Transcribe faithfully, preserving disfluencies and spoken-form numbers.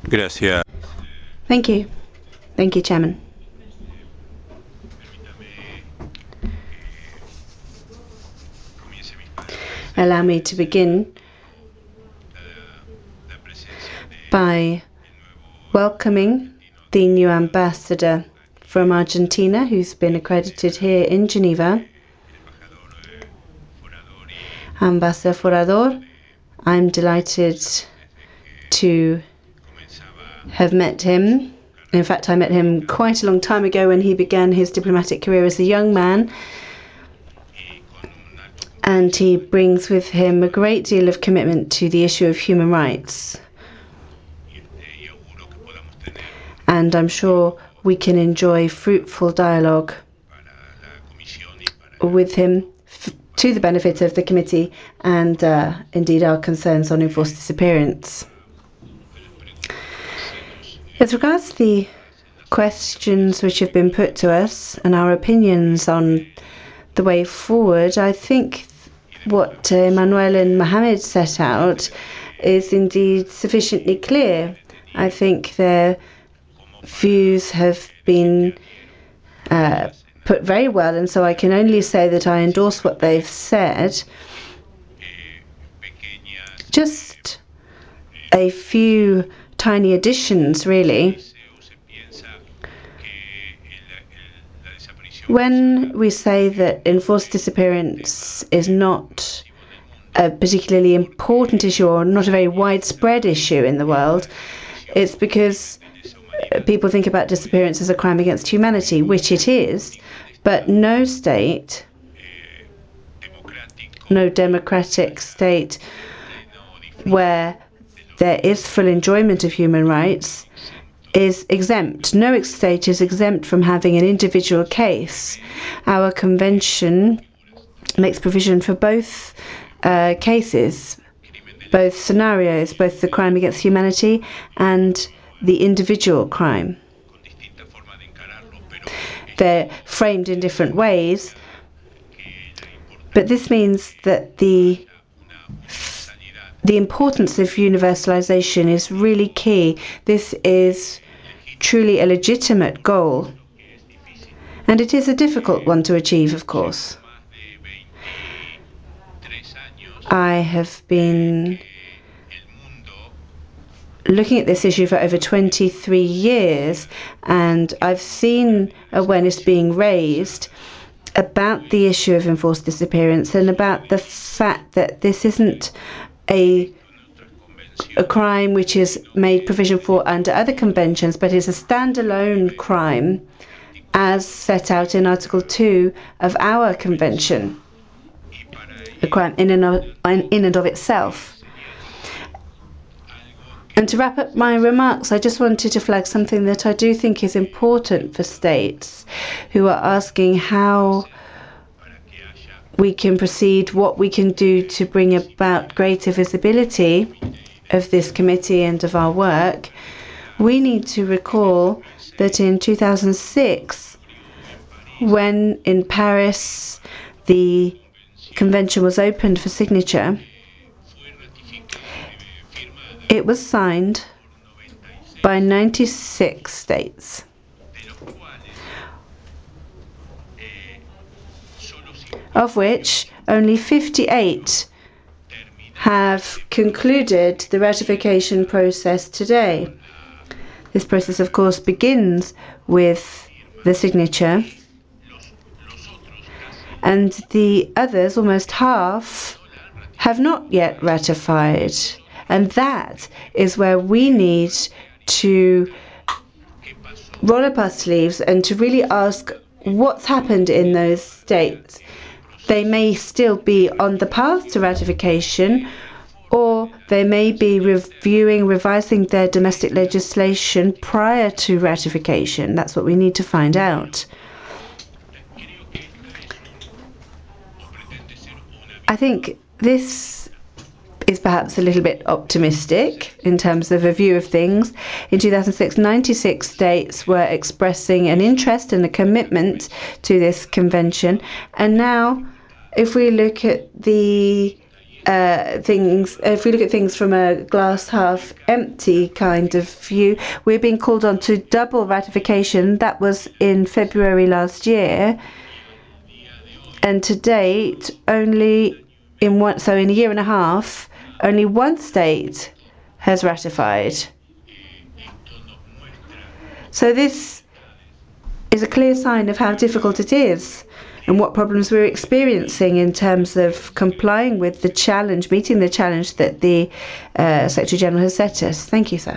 Gracias. Thank you. Thank you, Chairman. Allow me to begin by welcoming the new ambassador from Argentina who's been accredited here in Geneva, Ambassador Forador. I'm delighted to have met him. In fact, I met him quite a long time ago when he began his diplomatic career as a young man. And he brings with him a great deal of commitment to the issue of human rights. And I'm sure we can enjoy fruitful dialogue with him f- to the benefit of the committee and uh, indeed our concerns on enforced disappearance. As regards the questions which have been put to us and our opinions on the way forward, I think what Emmanuel and Mohammed set out is indeed sufficiently clear. I think their views have been uh, put very well, and so I can only say that I endorse what they've said. Just a few tiny additions, really. When we say that enforced disappearance is not a particularly important issue or not a very widespread issue in the world, it's because people think about disappearance as a crime against humanity, which it is, but no state, no democratic state where there is full enjoyment of human rights is exempt. No state is exempt from having an individual case. Our convention makes provision for both uh, cases, both scenarios, both the crime against humanity and the individual crime. They're framed in different ways, but this means that the the importance of universalization is really key. This is truly a legitimate goal, and it is a difficult one to achieve, of course. I have been looking at this issue for over twenty-three years, and I've seen awareness being raised about the issue of enforced disappearance and about the fact that this isn't a a crime which is made provision for under other conventions, but is a standalone crime as set out in Article two of our convention, a crime in and of, in and of itself. And to wrap up my remarks, I just wanted to flag something that I do think is important for states who are asking how we can proceed, what we can do to bring about greater visibility of this committee and of our work. We need to recall that in two thousand six, when in Paris the convention was opened for signature, it was signed by ninety-six states, of which only fifty-eight have concluded the ratification process today. This process, of course, begins with the signature, and the others, almost half, have not yet ratified. And that is where we need to roll up our sleeves and to really ask what's happened in those states. They may still be on the path to ratification, or they may be reviewing, revising their domestic legislation prior to ratification. That's what we need to find out. I think this is perhaps a little bit optimistic in terms of a view of things. In two thousand six, ninety-six states were expressing an interest and a commitment to this convention. And now, if we look at the uh, things, if we look at things from a glass half empty kind of view, we're being called on to double ratification. That was in February last year, and to date, only in one, so in a year and a half, only one state has ratified. So this is a clear sign of how difficult it is and what problems we're experiencing in terms of complying with the challenge, meeting the challenge that the uh, Secretary General has set us. Thank you, sir.